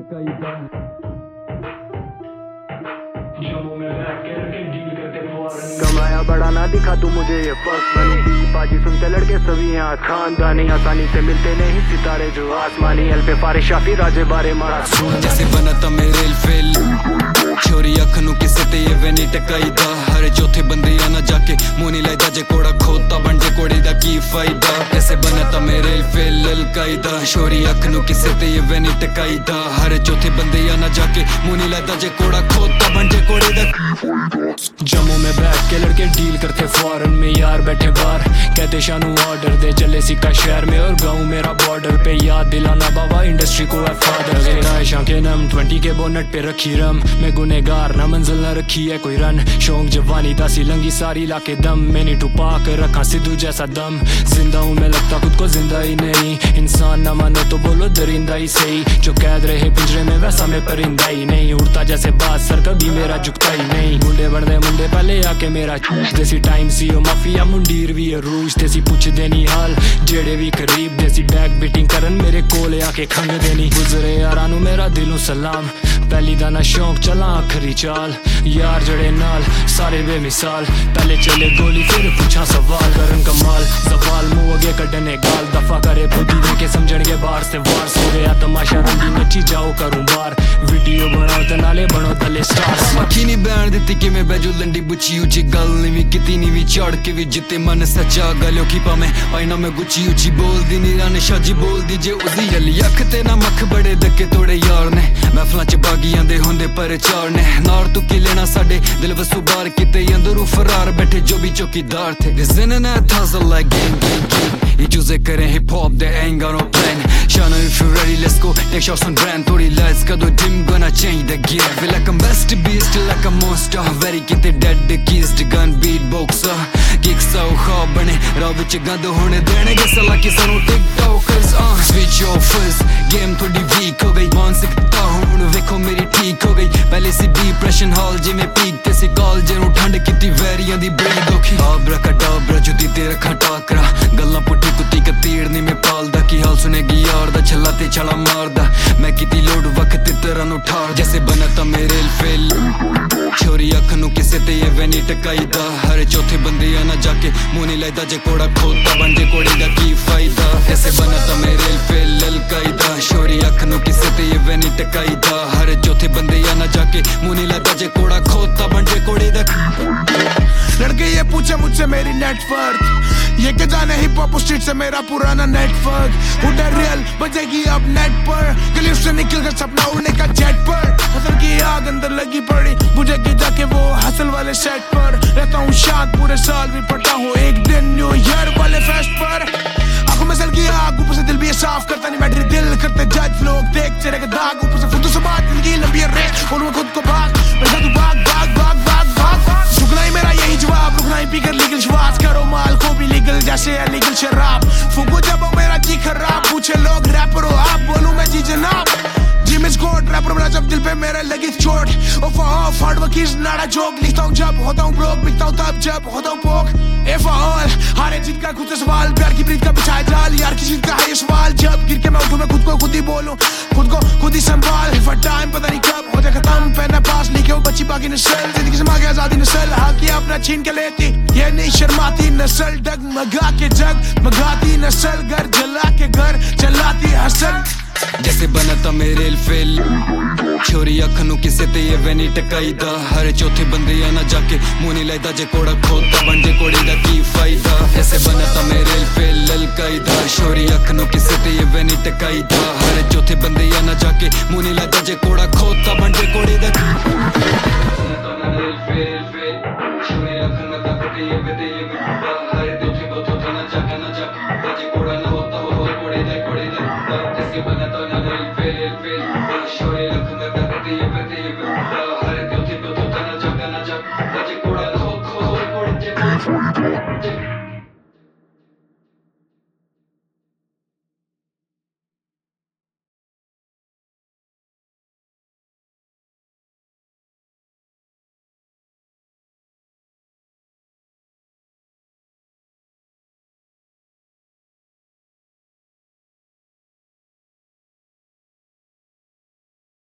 टकाईदा। कमाया बड़ा ना दिखा तू मुझे ये फर्स्ट मनी, बाजी सुनते लड़के सभी यहाँ खानदानी, आसानी से मिलते नहीं सितारे जो आसमानी। एल पे फारिश शाफी राजे बारे मारा सुन जैसे बना था मेरे फेल छोरी अख नू किसे ते ये वे नहीं टकाईदा। हर चौथे बंदे आना जाके मोनी लाइदा जे कोड़ा खोता बन जे कोड़ी दा की फायदा। कैसे बना था मेरे फेल अलकायदा, छोरी अख नू किसे ते ये वे नहीं टकाईदा। हर चौथे बंदे आना जाके मोनी लाइदा जे कोड़ा खोता बन जे कोड़ी दा। जम्मू में बैठ के लड़के डील करते फॉरेन में, यार बैठे बाहर कहते शानू ऑर्डर दे, चले सिक्का शहर में और गाँव मेरा बॉर्डर पे। याद दिलाना बाबा इंडस्ट्री को है फादर, आयशा के नम 20 के बोनट पे रखी रम। मैं गुनेगार ना मंजिल ना रखी है कोई रन, शौक जवानी दासी लंगी सारी लाके दम। मैंने टुपा कर रखा सिद्धू जैसा दम, जिंदा हूँ मैं लगता खुद को जिंदा ही नहीं। इंसान ना मानो तो बोलो दरिंदा ही सही, जो कैद रहे पिंजरे में वैसा मैं परिंदा ही नहीं। उड़ता जैसे बात सर कभी मेरा झुकता ही नहीं, मुंडे बढ़दे मुंडे पहले आके मेरा देसी टाइम सी ओ माफिया मुंडीर भी रूज देसी पुछ देनी हाल जेड़े भी करीब देसी बैक बीटिंग करन मेरे कोले आके खंग देनी। गुजरे यारां नू मेरा दिलों सलाम, पहली दाना शौक चला आखरी चाल। यार जड़े नाल सारे बेमिसाल, पहले चले गोली फिर पूछा सवाल। करन कमाल सवाल मुंह अगे कड्डने गाल, दफा करे बुद्धि दे के समझण के बाहर से वार। सो गया तमाशा रंगी नची जाओ करूं बार, वीडियो बनाओ ते नाले बनो तले स्टार्स। मक्खी नहीं बैण दित्ती कि मैं बैजू लंडी बुची उची गल नहीं भी किती नहीं भी चढ़ के भी जिते मन सच्चा गलो की पावे आईना में गुची उची बोलदी नी रान शाजी बोलदी जे उदी अली अख ते ना मख बड़े दके तोड़े यार ने। महफलां च बागियां दे होंदे पर चार ने, नार तू की लेना साडे दिल वसू बार किते अंदरू फरार बैठे जो भी चौकीदार थे। This internet hustle like gang gang gang, ये चूजे करें hip hop they ain't got no plan। Shana if you ready let's go take shots on brand, थोड़ी lights का दो dim gonna change the gear। Feel like I'm best beast like a monster, very किते dead keys to gun beatboxer। Gigs so hard बने राव विच गंद होने देने के सलाह की सानू tiktokers। Switch offers game थोड़ी weak हो गई, मानसिकता हुण वेखो मेरी ठीक हो गई। पहले सी डिप्रेशन हाल जिमें पीक ते सी कॉल जेनू ठंड किती वैरियां दी बड़ी दुखी। आबरा कटाबरा जुदी ते रखा टाकरा, गल्लां पुट्ठी कुत्ती कतीड़ नी मैं पालदा। की हाल सुनेगी यार दा छला ते छला मारदा, मैं किती लोड वक्त तरह नु ठार। जैसे बना था मेरे फेल छोरी अख नू किसे ते ये वे नहीं टकाईदा। हर चौथे बंदे आना जाके मुंह लाइदा जे कोड़ा खोता बन जे कोड़ी दा की फायदा। ऐसे बना था मेरे फेल अलकायदा, छोरी अख नू किसे ते ये वे नहीं टकाईदा। हर चौथे बंदे आना जाके मुंह लाइदा जे कोड़ा खोता बन जे कोड़ी दा। लड़के ये पूछे मुझसे मेरी नेटवर्क, ये क्या जाने हिप हॉप स्ट्रीट से मेरा पुराना नेटवर्क। उधर रियल बजेगी अब नेट पर, क्लिप से निकल कर सपना उड़ने का जेट पर। हसल की आग अंदर लगी पड़ी बुझेगी जाके वो हसल वाले सेट पर। रहता हूँ शांत पूरे साल भी पढ़ता हूँ एक दिन न्यू ईयर वाले फेस्ट पर। आंखों में सल की आग ऊपर से दिल भी साफ करता नहीं बैटरी दिल करते जज लोग देख चेहरे के दाग। ऊपर से फुद्दू से बात जिंदगी लंबी है रेस बोलूँ खुद को भाग मैं तू भाग भाग भाग भाग भाग। झुकना ही मेरा यही जवाब, रुकना ही पीकर लीगल श्वास करो माल को भी लीगल जैसे है लीगल शराब। फूको जब हो मेरा जी खराब पूछे लोग रैपर हो आप बोलूं मैं जी जनाब। जिम इज गॉड रैपर बना जब दिल पे मेरे लगी चोट। Off off hard work is not a joke, लिखता हूं जब होता हूं ब्रोक, बिकता हूं तब जब होता हूं पोक। इफ ऑल हारे जीत का खुद से सवाल, प्यार की प्रीत का बिछाया जाल, यार की जीत का है ये सवाल। जब गिर के मैं उठूं मैं खुद को खुद ही बोलूं, खुद को खुद ही संभाल। इफ टाइम पता नहीं कब हो जाए खत्म, पहना पास लिखे हो बच्ची बाकी नस्ल। जिंदगी से मांगे आजादी नस्ल, हक ये अपना छीन के लेती ये नहीं शर्माती नस्ल। डगमगा के जग मगाती नस्ल, घर जला के घर चलाती हसल। जैसे बना था मेरे फेल छोरी अख नू किसे ते ये वे नहीं टकाईदा। हर चौथे बंदे आना जाके मुंह नहीं लाइदा जे कोड़ा खोता बन जे कोड़ी दा की फायदा। ऐसे बना था मेरे फेल अलकायदा, छोरी अख नू किसे ते ये वे नहीं टकाईदा। हर चौथे बंदे आना जाके मुंह नहीं लाइदा जे कोड़ा खोता बन जे कोड़ी दा। Bana